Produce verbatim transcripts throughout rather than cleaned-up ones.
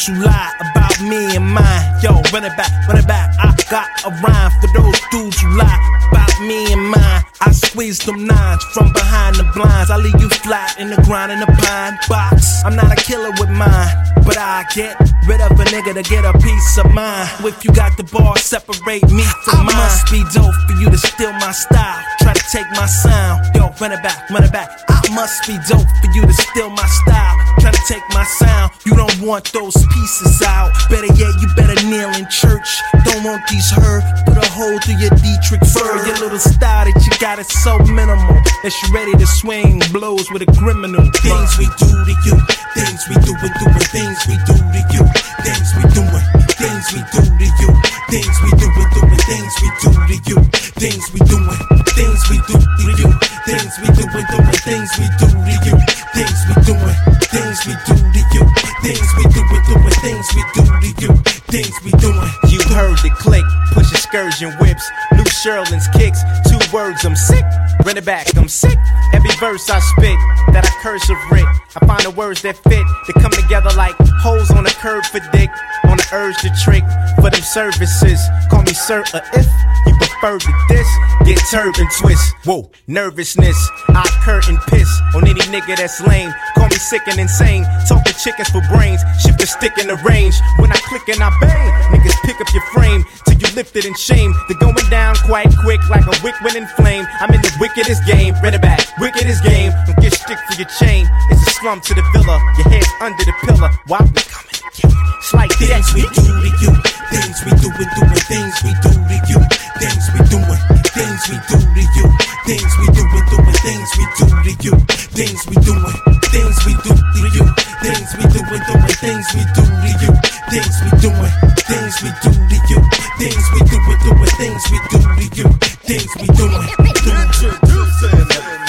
dudes who lie about me and mine. Yo, run it back, run it back. I got a rhyme for those dudes who lie about me and mine. I squeeze them nines from behind the blinds. I leave you flat in the ground in the pine box. I'm not a killer with mine, but I get rid of a nigga to get a piece of mine. If you got the ball, separate me from mine. I must be dope for you to steal my style. Try to take my sound. Yo, run it back, run it back. I must be dope for you to steal my style. Try to take my sound. You don't want those pieces out. Better yet, you better kneel in church. Don't want these heard. Put a hole through your Dietrich fur. Your little style that you got is so minimal that you ready to swing blows with a criminal. Things we do to you, things we do and doing, things we do to you, things we doing, things we do to you, things we do and doing, things we do to you, things we doing, things we do to you, things we do and doing, things we do to you, things we doing, things we do to you, things we do and doing, things we do to you, things we doing. You heard the click, push excursion whips, new Sherlin's kicks, two words, I'm sick. Run it back, I'm sick. Every verse I spit, that I curse of writ. I find the words that fit, that come together like holes on a curb for dick. On the urge to trick for them services. Call me sir, or if you prefer to diss, get turban twist. Whoa, nervousness. I curtain piss on any nigga that's lame. Call me sick and insane. Talk to chickens for brains. Shift the stick in the range. When I click and I bang, niggas pick up your frame till you lift it in shame. They're going down quite quick like a wick when in flame. I'm in the wickedest game. Run it back, wickedest game. Don't get stick for your chain. It's a slum to the villa. Your head's under the pillar. Why we coming to kill you? It's like things we do to you, things we do and doing, things we do to you, things we doing, things we do to you, things we do and doing, things we do to you, things we doing, things we do to you, things we do and doing, things we do to you, things we doing, things we do to you, things we do and doing, things we do to you, things we doing. Introducing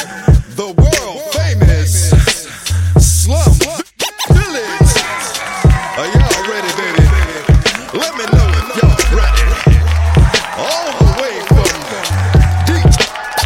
the world famous Slum Village. Are y'all ready, baby? Let me know if y'all ready. All the way from Detroit.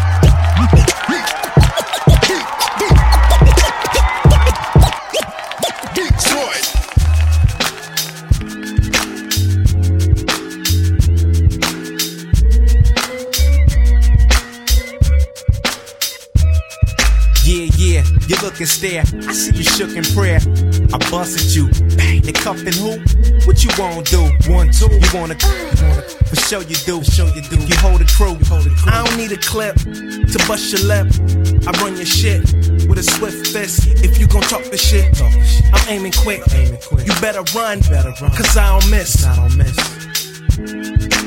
Yeah, yeah, you look and stare. I see you shook in prayer. I busted you, bang, they cuffin' who? What you wanna do? One, two, you wanna, you wanna, for sure you do, for sure you do. You hold a crew, you hold a crew. I don't need a clip to bust your lip. I run your shit with a swift fist. If you gon' talk the shit, talk the shit. I'm aiming quick. Aiming quick. You better run, better run, cause I don't miss. I don't miss.